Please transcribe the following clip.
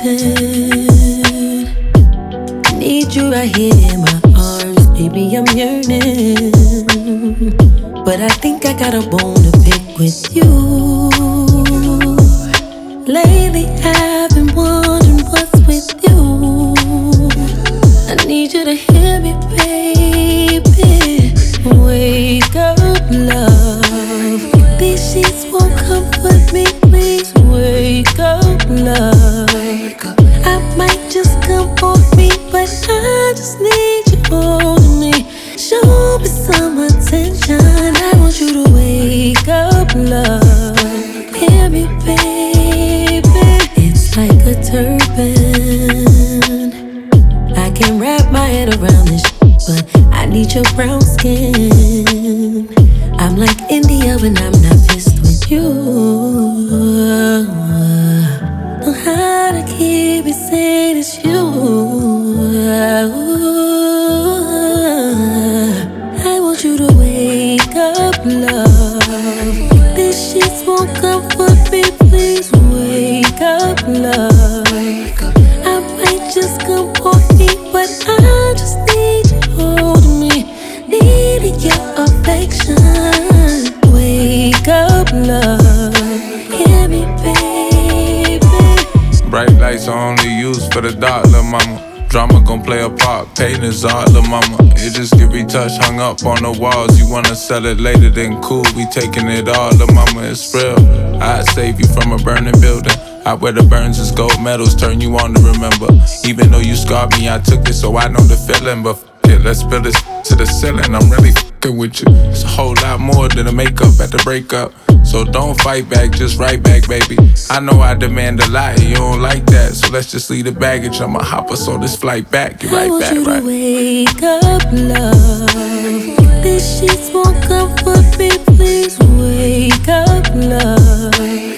hurting. Need you right here in my arms, baby, I'm yearning. But I think I got a bone to pick with you. Lately I've been wondering what's with you. I need you to hear me, baby. Wake up, love. These sheets won't comfort me, please. Wake up, love. I might just come on me, but I just need you holding me. Show me some attention. I want you to wake up, love. Hear me, baby. It's like a turban. I can wrap my head around this, but I need your brown skin. I'm like India when I'm not pissed with you. Know how to keep it saying it's you. I want you to wake up, love. These sheets won't comfort me, please. Wake up, love. I might just come on me, but I just need you holding me. Needing your affection. Wake up, love. Hear me, baby. Bright lights are only used for the dark, lil' mama. Drama gon' play a part, pain is art, lil' mama. It just get retouched, hung up on the walls. You wanna sell it later, then cool, we taking it all, lil' mama, it's real. I'd save you from a burning building. I wear the burns as gold medals, turn you on to remember. Even though you scarred me, I took it, so I know the feeling. But f it, let's build this to the ceiling. I'm really f***ing with you. It's a whole lot more than a makeup at the breakup. So don't fight back, just write back, baby. I know I demand a lot, and you don't like that. So let's just leave the baggage. I'ma hop us on this flight back. Get right back, right? I want you to wake up, love. These sheets won't comfort me, please. Wake up, love.